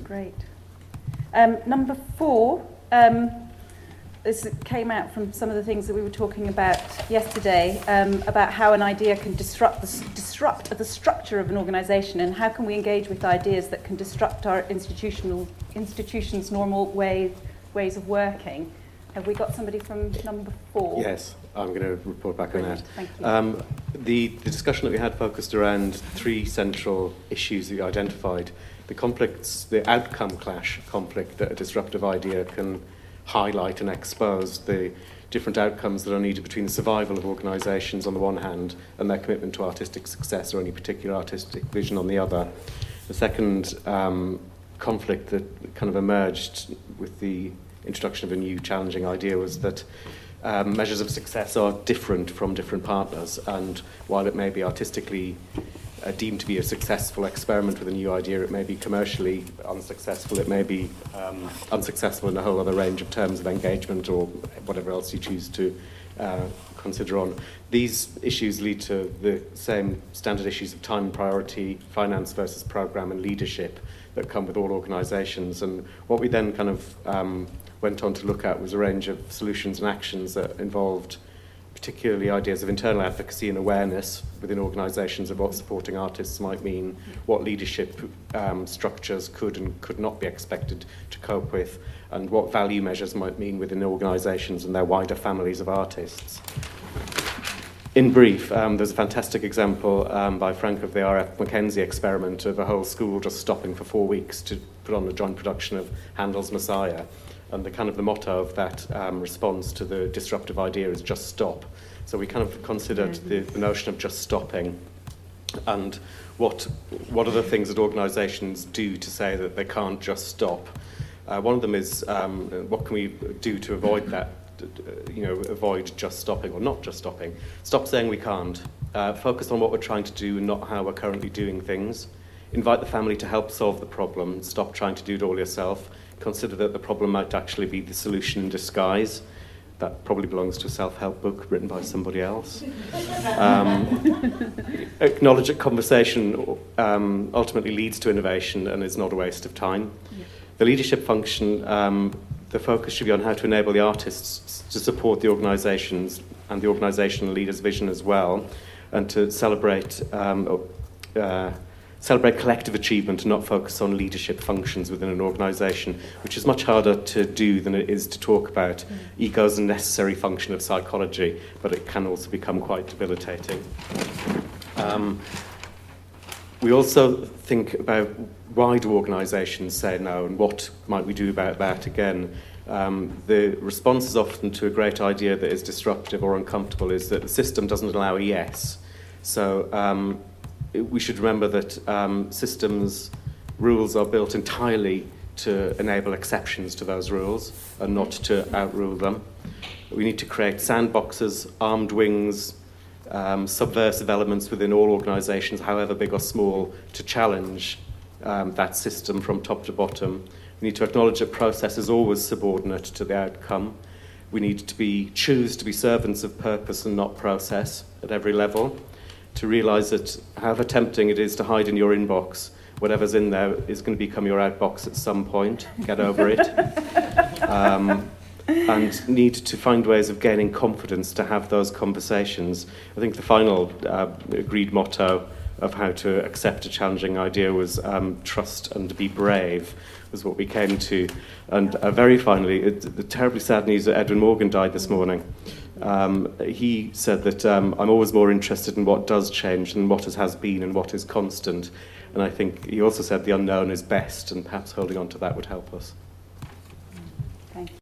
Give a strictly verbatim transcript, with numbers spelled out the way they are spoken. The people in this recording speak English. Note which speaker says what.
Speaker 1: Great. Um, number four, um, this came out from some of the things that we were talking about yesterday, um, about how an idea can disrupt the, disrupt the structure of an organisation, and how can we engage with ideas that can disrupt our institutional institutions' normal way, ways of working. Have we got somebody from number four?
Speaker 2: Yes, I'm going to report back
Speaker 1: Brilliant.
Speaker 2: on that.
Speaker 1: Thank you.
Speaker 2: Um, the, the discussion that we had focused around three central issues that you identified. The conflicts, the outcome clash conflict that a disruptive idea can highlight and expose, the different outcomes that are needed between the survival of organisations on the one hand and their commitment to artistic success or any particular artistic vision on the other. The second um, conflict that kind of emerged with the introduction of a new challenging idea was that um, measures of success are different from different partners, and while it may be artistically uh, deemed to be a successful experiment with a new idea, it may be commercially unsuccessful, it may be um, unsuccessful in a whole other range of terms of engagement or whatever else you choose to uh, consider on. These issues lead to the same standard issues of time and priority, finance versus programme and leadership that come with all organisations. And what we then kind of um, went on to look at was a range of solutions and actions that involved particularly ideas of internal advocacy and awareness within organisations of what supporting artists might mean, what leadership um, structures could and could not be expected to cope with, and what value measures might mean within organisations and their wider families of artists. In brief, um, there's a fantastic example um, by Frank of the R F Mackenzie experiment of a whole school just stopping for four weeks to put on a joint production of Handel's Messiah. And the kind of the motto of that um, response to the disruptive idea is just stop. So we kind of considered mm-hmm. the, the notion of just stopping and what what are the things that organisations do to say that they can't just stop. Uh, one of them is um, what can we do to avoid that, you know, avoid just stopping or not just stopping. Stop saying we can't. Uh, focus on what we're trying to do and not how we're currently doing things. Invite the family to help solve the problem. Stop trying to do it all yourself. Consider that the problem might actually be the solution in disguise. That probably belongs to a self-help book written by somebody else. Um, acknowledge that conversation um, ultimately leads to innovation and is not a waste of time. Yeah. The leadership function, um, the focus should be on how to enable the artists to support the organisations and the organisational leaders' vision as well, and to celebrate um, uh, Celebrate collective achievement and not focus on leadership functions within an organisation, which is much harder to do than it is to talk about. Mm. Ego is a necessary function of psychology, but it can also become quite debilitating. Um, we also think about why do organisations say no and what might we do about that again. Um, the response is often to a great idea that is disruptive or uncomfortable is that the system doesn't allow a yes. So um, we should remember that um, systems, rules are built entirely to enable exceptions to those rules and not to outrule them. We need to create sandboxes, armed wings, um, subversive elements within all organisations, however big or small, to challenge um, that system from top to bottom. We need to acknowledge that process is always subordinate to the outcome. We need to be choose to be servants of purpose and not process at every level. To realise that however tempting it is to hide in your inbox, whatever's in there is going to become your outbox at some point. Get over it. Um, and need to find ways of gaining confidence to have those conversations. I think the final uh, agreed motto of how to accept a challenging idea was um, trust and be brave, was what we came to. And uh, very finally, it, the terribly sad news that Edwin Morgan died this morning. Um, he said that um, I'm always more interested in what does change than what has been and what is constant. And I think he also said the unknown is best, and perhaps holding on to that would help us.